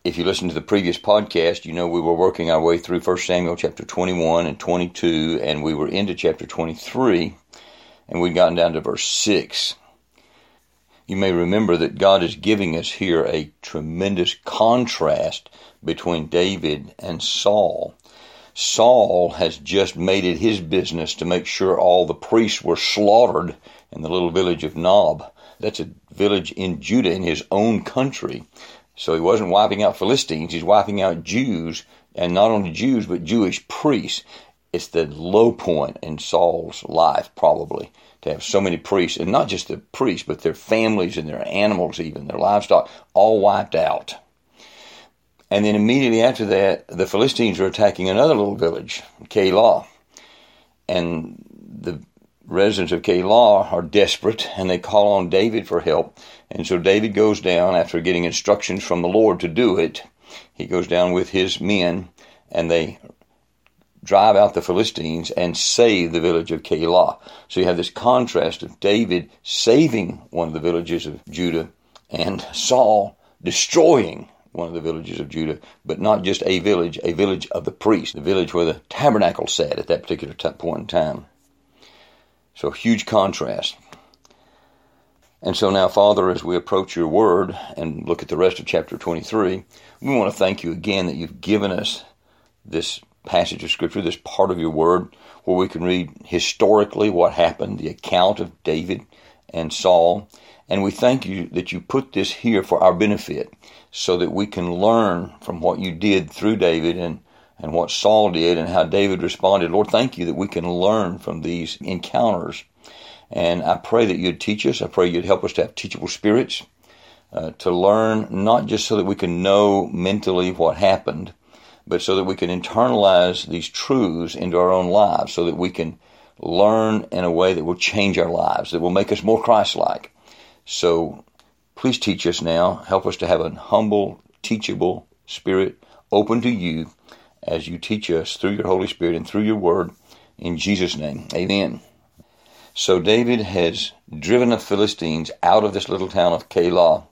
If you listen to the previous podcast, you know we were working our way through 1 Samuel chapter 21 and 22, and we were into chapter 23, and we'd gotten down to verse 6. You may remember that God is giving us here a tremendous contrast between David and Saul. Saul has just made it his business to make sure all the priests were slaughtered in the little village of Nob. That's a village in Judah, in his own country. So he wasn't wiping out Philistines, he's wiping out Jews, and not only Jews, but Jewish priests. It's the low point in Saul's life, probably, to have so many priests, and not just the priests, but their families and their animals even, their livestock, all wiped out. And then immediately after that, the Philistines are attacking another little village, Keilah. And the residents of Keilah are desperate, and they call on David for help. And so David goes down, after getting instructions from the Lord to do it, he goes down with his men, and they drive out the Philistines and save the village of Keilah. So you have this contrast of David saving one of the villages of Judah and Saul destroying one of the villages of Judah, but not just a village of the priests, the village where the tabernacle sat at that particular point in time. So huge contrast. And so now, Father, as we approach your word and look at the rest of chapter 23, we want to thank you again that you've given us this passage of Scripture, this part of your word, where we can read historically what happened, the account of David and Saul. And we thank you that you put this here for our benefit, so that we can learn from what you did through David and what Saul did and how David responded. Lord, thank you that we can learn from these encounters. And I pray that you'd teach us. I pray you'd help us to have teachable spirits, to learn, not just so that we can know mentally what happened, but so that we can internalize these truths into our own lives, so that we can learn in a way that will change our lives, that will make us more Christ-like. So please teach us now. Help us to have a humble, teachable spirit open to you as you teach us through your Holy Spirit and through your word. In Jesus' name, amen. So David has driven the Philistines out of this little town of Keilah.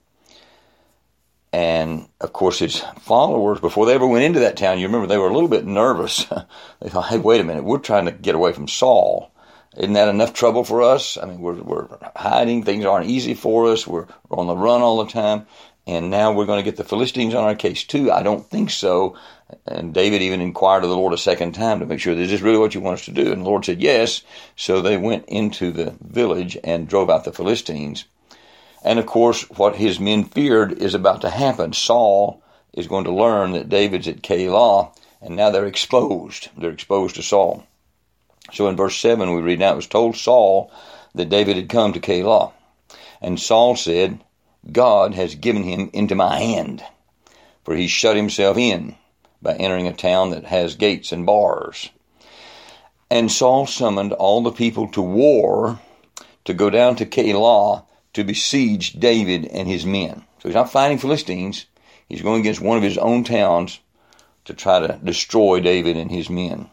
And, of course, his followers, before they ever went into that town, you remember they were a little bit nervous. They thought, hey, wait a minute, we're trying to get away from Saul. Isn't that enough trouble for us? I mean, we're hiding. Things aren't easy for us. We're on the run all the time. And now we're going to get the Philistines on our case too. I don't think so. And David even inquired of the Lord a second time to make sure, is this really what you want us to do? And the Lord said, yes. So they went into the village and drove out the Philistines. And of course, what his men feared is about to happen. Saul is going to learn that David's at Keilah, and now they're exposed. They're exposed to Saul. So in verse 7 we read, now it was told Saul that David had come to Keilah. And Saul said, God has given him into my hand, for he shut himself in by entering a town that has gates and bars. And Saul summoned all the people to war to go down to Keilah to besiege David and his men. So he's not fighting Philistines. He's going against one of his own towns to try to destroy David and his men.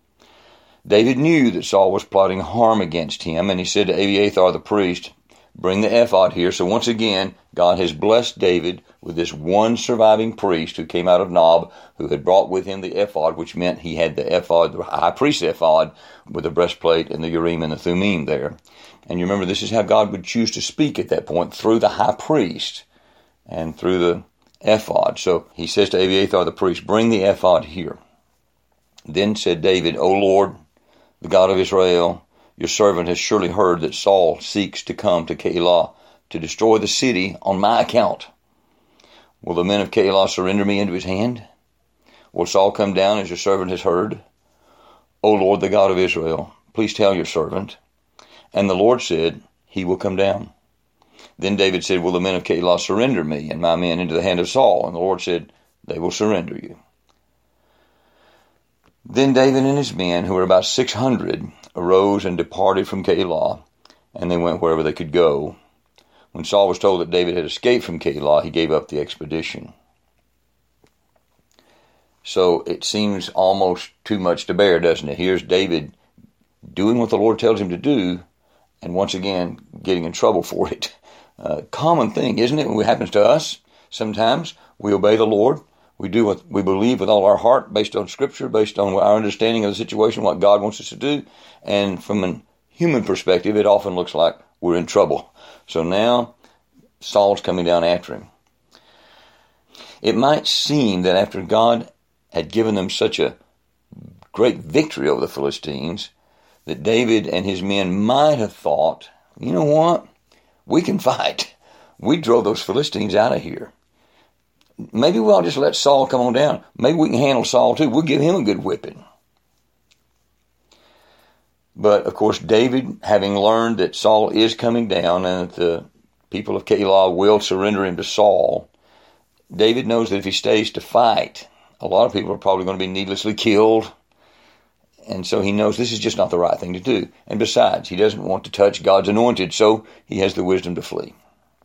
David knew that Saul was plotting harm against him, and he said to Abiathar the priest, bring the ephod here. So once again, God has blessed David with this one surviving priest who came out of Nob, who had brought with him the ephod, which meant he had the ephod, the high priest's ephod, with the breastplate and the Urim and the Thummim there. And you remember, this is how God would choose to speak at that point, through the high priest and through the ephod. So he says to Abiathar the priest, bring the ephod here. Then said David, O Lord, the God of Israel, your servant has surely heard that Saul seeks to come to Keilah to destroy the city on my account. Will the men of Keilah surrender me into his hand? Will Saul come down as your servant has heard? O Lord, the God of Israel, please tell your servant. And the Lord said, he will come down. Then David said, will the men of Keilah surrender me and my men into the hand of Saul? And the Lord said, they will surrender you. Then David and his men, who were about 600, arose and departed from Keilah, and they went wherever they could go. When Saul was told that David had escaped from Keilah, he gave up the expedition. So it seems almost too much to bear, doesn't it? Here's David doing what the Lord tells him to do, and once again getting in trouble for it. Common thing, isn't it, when it happens to us? Sometimes we obey the Lord, We do what we believe with all our heart, based on Scripture, based on our understanding of the situation, what God wants us to do. And from a human perspective, it often looks like we're in trouble. So now Saul's coming down after him. It might seem that after God had given them such a great victory over the Philistines, that David and his men might have thought, you know what? We can fight. We drove those Philistines out of here. Maybe we'll just let Saul come on down. Maybe we can handle Saul too. We'll give him a good whipping. But, of course, David, having learned that Saul is coming down and that the people of Keilah will surrender him to Saul, David knows that if he stays to fight, a lot of people are probably going to be needlessly killed. And so he knows this is just not the right thing to do. And besides, he doesn't want to touch God's anointed, so he has the wisdom to flee.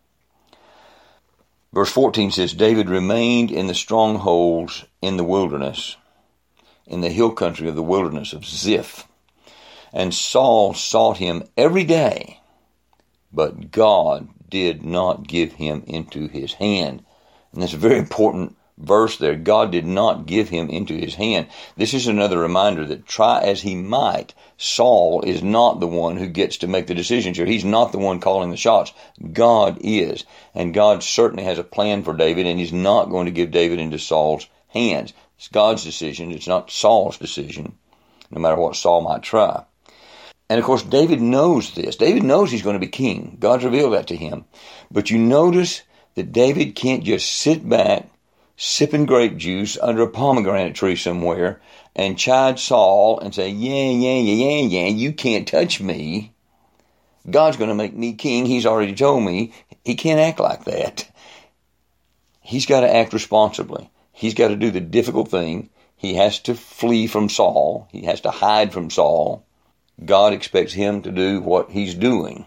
Verse 14 says, David remained in the strongholds in the wilderness, in the hill country of the wilderness of Ziph. And Saul sought him every day, but God did not give him into his hand. And that's a very important verse there. God did not give him into his hand. This is another reminder that try as he might, Saul is not the one who gets to make the decisions here. He's not the one calling the shots. God is. And God certainly has a plan for David, and he's not going to give David into Saul's hands. It's God's decision. It's not Saul's decision, no matter what Saul might try. And of course, David knows this. David knows he's going to be king. God's revealed that to him. But you notice that David can't just sit back, sipping grape juice under a pomegranate tree somewhere and chide Saul and say, yeah, you can't touch me. God's going to make me king. He's already told me. He can't act like that. He's got to act responsibly. He's got to do the difficult thing. He has to flee from Saul. He has to hide from Saul. God expects him to do what he's doing.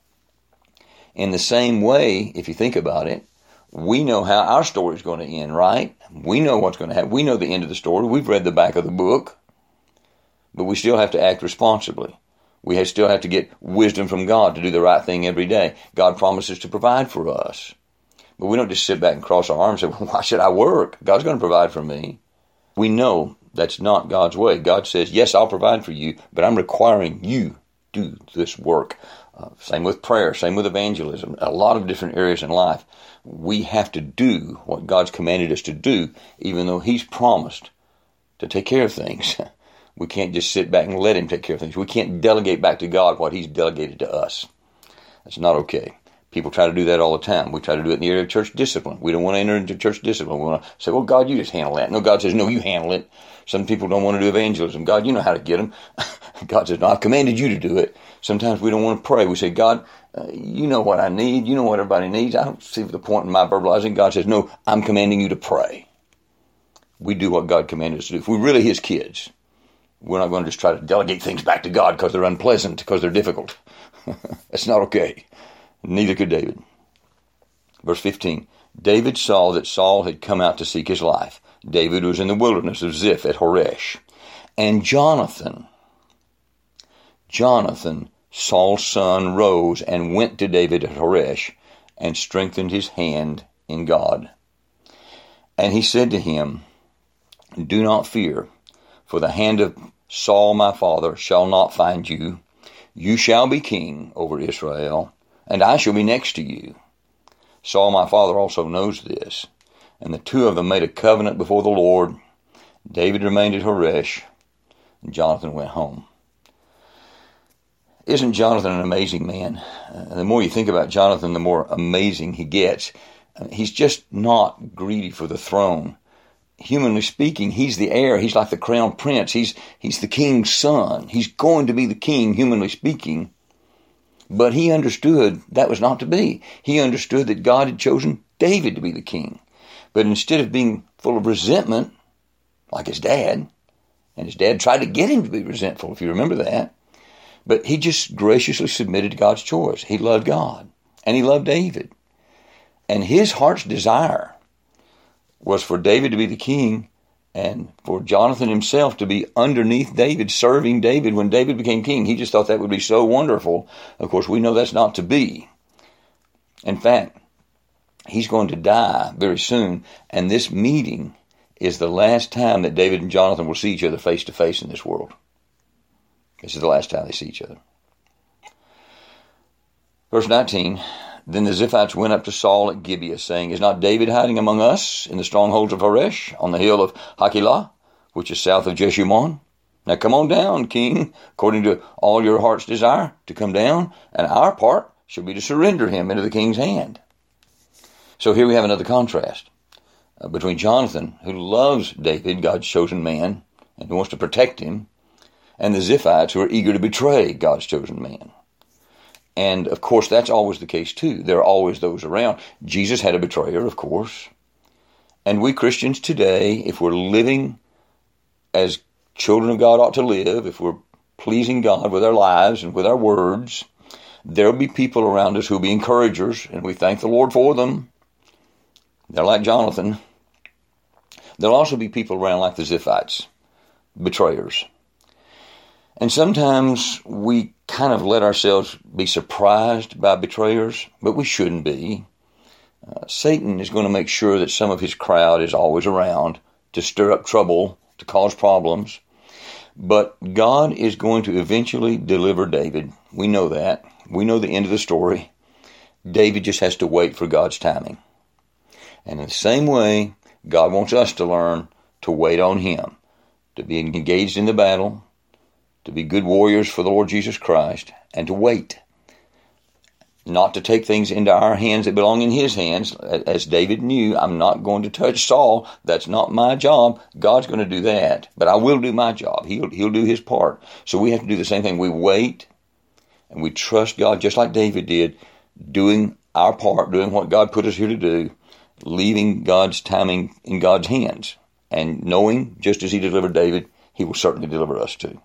In the same way, if you think about it, we know how our story is going to end, right? We know what's going to happen. We know the end of the story. We've read the back of the book. But we still have to act responsibly. We still have to get wisdom from God to do the right thing every day. God promises to provide for us. But we don't just sit back and cross our arms and say, well, why should I work? God's going to provide for me. We know that's not God's way. God says, yes, I'll provide for you, but I'm requiring you do this work. Same with prayer, same with evangelism, a lot of different areas in life. We have to do what God's commanded us to do, even though he's promised to take care of things. We can't just sit back and let him take care of things. We can't delegate back to God what he's delegated to us. That's not okay. People try to do that all the time. We try to do it in the area of church discipline. We don't want to enter into church discipline. We want to say, well, God, you just handle that. No, God says, no, you handle it. Some people don't want to do evangelism. God, you know how to get them. God says, no, I've commanded you to do it. Sometimes we don't want to pray. We say, God, you know what I need. You know what everybody needs. I don't see the point in my verbalizing. God says, no, I'm commanding you to pray. We do what God commanded us to do. If we're really his kids, we're not going to just try to delegate things back to God because they're unpleasant, because they're difficult. That's not okay. Neither could David. Verse 15, David saw that Saul had come out to seek his life. David was in the wilderness of Ziph at Horesh. And Jonathan, Saul's son, rose and went to David at Horesh and strengthened his hand in God. And he said to him, do not fear, for the hand of Saul my father shall not find you. You shall be king over Israel, and I shall be next to you. Saul my father also knows this. And the two of them made a covenant before the Lord. David remained at Horesh, and Jonathan went home. Isn't Jonathan an amazing man? The more you think about Jonathan, the more amazing he gets. He's just not greedy for the throne. Humanly speaking, he's the heir. He's like the crown prince. He's the king's son. He's going to be the king, humanly speaking. But he understood that was not to be. He understood that God had chosen David to be the king. But instead of being full of resentment, like his dad, and his dad tried to get him to be resentful, if you remember that, but he just graciously submitted to God's choice. He loved God, and he loved David. And his heart's desire was for David to be the king and for Jonathan himself to be underneath David, serving David when David became king. He just thought that would be so wonderful. Of course, we know that's not to be. In fact, he's going to die very soon, and this meeting is the last time that David and Jonathan will see each other face to face in this world. This is the last time they see each other. Verse 19, then the Ziphites went up to Saul at Gibeah, saying, is not David hiding among us in the strongholds of Horesh, on the hill of Hakilah, which is south of Jeshimon? Now come on down, king, according to all your heart's desire, to come down, and our part shall be to surrender him into the king's hand. So here we have another contrast between Jonathan, who loves David, God's chosen man, and who wants to protect him, and the Ziphites, who are eager to betray God's chosen man. And, of course, that's always the case, too. There are always those around. Jesus had a betrayer, of course. And we Christians today, if we're living as children of God ought to live, if we're pleasing God with our lives and with our words, there'll be people around us who'll be encouragers, and we thank the Lord for them. They're like Jonathan. There'll also be people around like the Ziphites, betrayers. And sometimes we kind of let ourselves be surprised by betrayers, but we shouldn't be. Satan is going to make sure that some of his crowd is always around to stir up trouble, to cause problems. But God is going to eventually deliver David. We know that. We know the end of the story. David just has to wait for God's timing. And in the same way, God wants us to learn to wait on him, to be engaged in the battle, to be good warriors for the Lord Jesus Christ, and to wait. Not to take things into our hands that belong in his hands. As David knew, I'm not going to touch Saul. That's not my job. God's going to do that. But I will do my job. He'll do his part. So we have to do the same thing. We wait, and we trust God just like David did, doing our part, doing what God put us here to do, leaving God's timing in God's hands, and knowing, just as he delivered David, he will certainly deliver us too.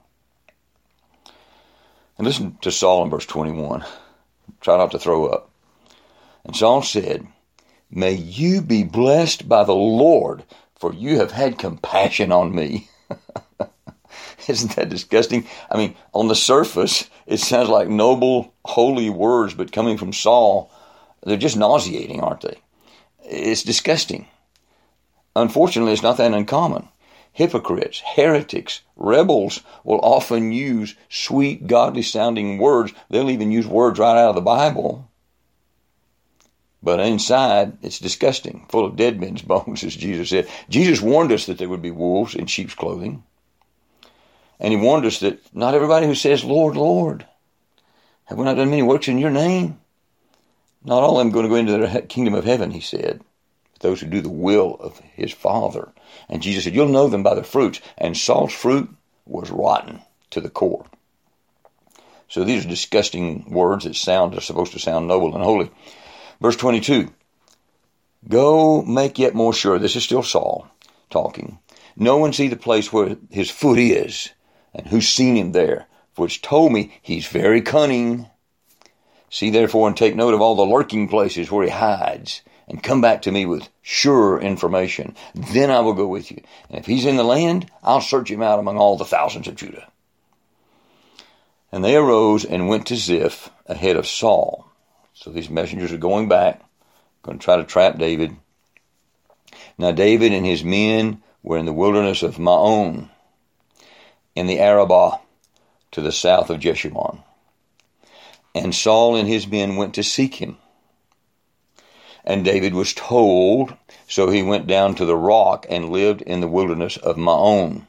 And listen to Saul in verse 21. Try not to throw up. And Saul said, may you be blessed by the Lord, for you have had compassion on me. Isn't that disgusting? I mean, on the surface, it sounds like noble, holy words, but coming from Saul, they're just nauseating, aren't they? It's disgusting. Unfortunately, it's not that uncommon. Hypocrites, heretics, rebels will often use sweet, godly-sounding words. They'll even use words right out of the Bible. But inside, it's disgusting, full of dead men's bones, as Jesus said. Jesus warned us that there would be wolves in sheep's clothing. And he warned us that not everybody who says, Lord, Lord, have we not done many works in your name? Not all of them going to go into the kingdom of heaven, he said. Those who do the will of his Father. And Jesus said, you'll know them by their fruits. And Saul's fruit was rotten to the core. So these are disgusting words that are supposed to sound noble and holy. Verse 22, go make yet more sure. This is still Saul talking. No one see the place where his foot is, and who's seen him there, for it's told me he's very cunning. See therefore and take note of all the lurking places where he hides, and come back to me with sure information. Then I will go with you. And if he's in the land, I'll search him out among all the thousands of Judah. And they arose and went to Ziph ahead of Saul. So these messengers are going back, going to try to trap David. Now David and his men were in the wilderness of Maon, in the Arabah, to the south of Jeshimon. And Saul and his men went to seek him. And David was told, so he went down to the rock and lived in the wilderness of Maon.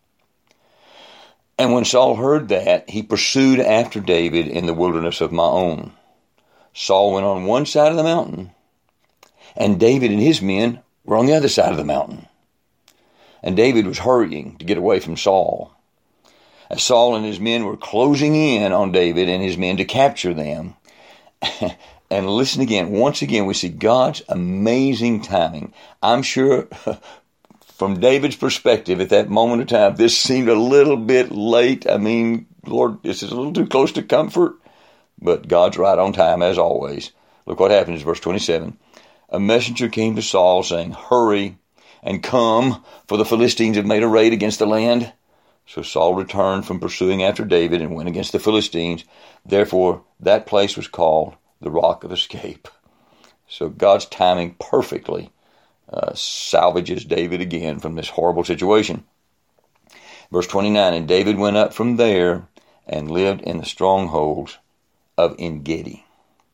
And when Saul heard that, he pursued after David in the wilderness of Maon. Saul went on one side of the mountain, and David and his men were on the other side of the mountain. And David was hurrying to get away from Saul. As Saul and his men were closing in on David and his men to capture them, and listen again, once again, we see God's amazing timing. I'm sure from David's perspective at that moment of time, this seemed a little bit late. I mean, Lord, this is a little too close to comfort. But God's right on time, as always. Look what happens, verse 27. A messenger came to Saul, saying, hurry and come, for the Philistines have made a raid against the land. So Saul returned from pursuing after David and went against the Philistines. Therefore, that place was called the Rock of Escape. So God's timing perfectly salvages David again from this horrible situation. Verse 29, and David went up from there and lived in the strongholds of En-gedi.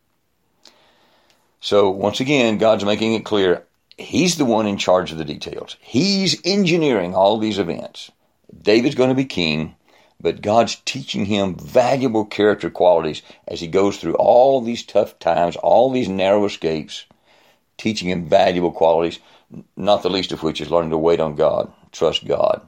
So once again, God's making it clear, He's the one in charge of the details. He's engineering all these events. David's going to be king, but God's teaching him valuable character qualities as he goes through all these tough times, all these narrow escapes, teaching him valuable qualities, not the least of which is learning to wait on God, trust God.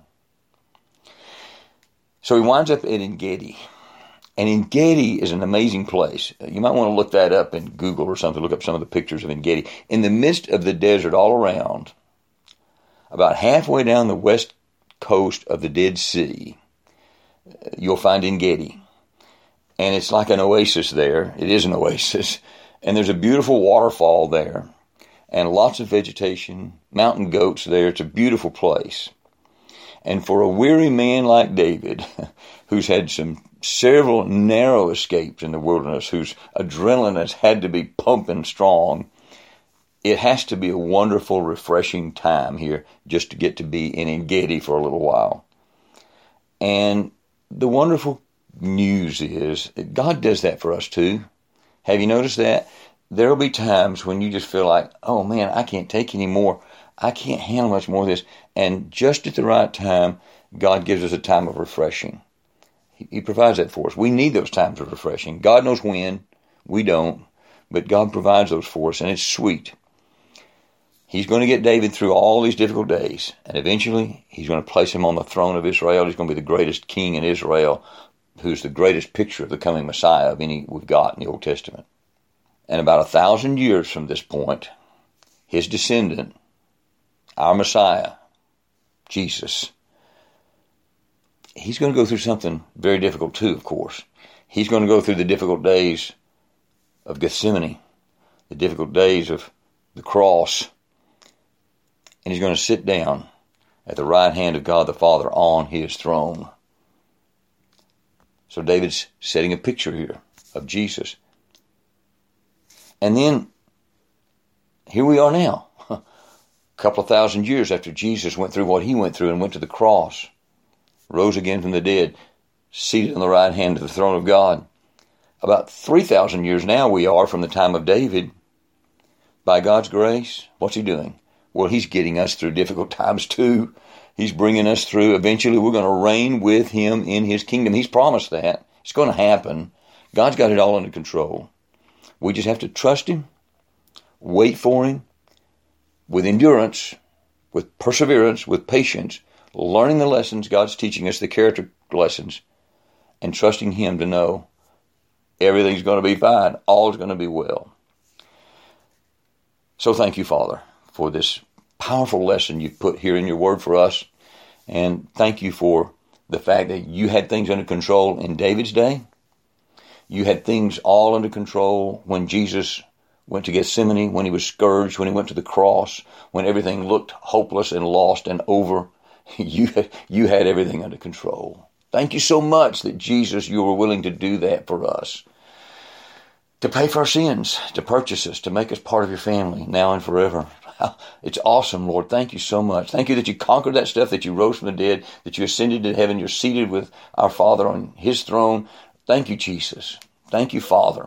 So he winds up in En-gedi. And En-gedi is an amazing place. You might want to look that up in Google or something, look up some of the pictures of En-gedi. In the midst of the desert all around, about halfway down the west coast of the Dead Sea, you'll find En-gedi. And it's like an oasis there. It is an oasis. And there's a beautiful waterfall there. And lots of vegetation, mountain goats there. It's a beautiful place. And for a weary man like David, who's had several narrow escapes in the wilderness, whose adrenaline has had to be pumping strong, it has to be a wonderful, refreshing time here just to get to be in En-gedi for a little while. And the wonderful news is that God does that for us too. Have you noticed that? There will be times when you just feel like, oh man, I can't take any more. I can't handle much more of this. And just at the right time, God gives us a time of refreshing. He provides that for us. We need those times of refreshing. God knows when. We don't. But God provides those for us, and it's sweet. He's going to get David through all these difficult days. And eventually, He's going to place him on the throne of Israel. He's going to be the greatest king in Israel, who's the greatest picture of the coming Messiah of any we've got in the Old Testament. And about 1,000 years from this point, his descendant, our Messiah, Jesus, He's going to go through something very difficult too, of course. He's going to go through the difficult days of Gethsemane, the difficult days of the cross, and He's going to sit down at the right hand of God the Father on His throne. So David's setting a picture here of Jesus. And then, here we are now, a couple of thousand years after Jesus went through what He went through and went to the cross, rose again from the dead, seated on the right hand of the throne of God. About 3,000 years now we are from the time of David. By God's grace, what's He doing? Well, He's getting us through difficult times too. He's bringing us through. Eventually we're going to reign with Him in His kingdom. He's promised that. It's going to happen. God's got it all under control. We just have to trust Him, wait for Him, with endurance, with perseverance, with patience, learning the lessons God's teaching us, the character lessons, and trusting Him to know everything's going to be fine. All's going to be well. So thank you, Father, for this powerful lesson you've put here in your word for us. And thank you for the fact that you had things under control in David's day. You had things all under control when Jesus went to Gethsemane, when He was scourged, when He went to the cross, when everything looked hopeless and lost and over. You had everything under control. Thank you so much that Jesus, you were willing to do that for us. To pay for our sins, to purchase us, to make us part of your family now and forever. It's awesome, Lord. Thank you so much. Thank you that you conquered that stuff, that you rose from the dead, that you ascended to heaven. You're seated with our Father on His throne. Thank you, Jesus. Thank you, Father.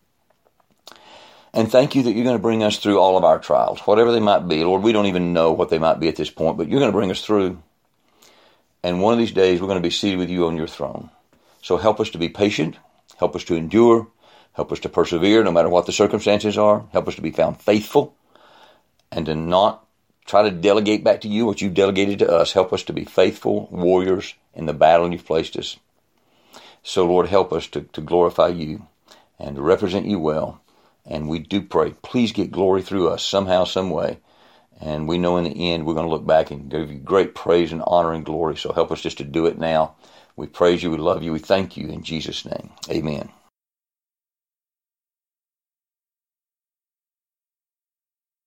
And thank you that you're going to bring us through all of our trials, whatever they might be. Lord, we don't even know what they might be at this point, but you're going to bring us through. And one of these days, we're going to be seated with you on your throne. So help us to be patient. Help us to endure. Help us to persevere no matter what the circumstances are. Help us to be found faithful and to not try to delegate back to you what you've delegated to us. Help us to be faithful warriors in the battle you've placed us. So, Lord, help us to glorify you and to represent you well. And we do pray, please get glory through us somehow, some way. And we know in the end we're going to look back and give you great praise and honor and glory. So help us just to do it now. We praise you, we love you, we thank you in Jesus' name. Amen.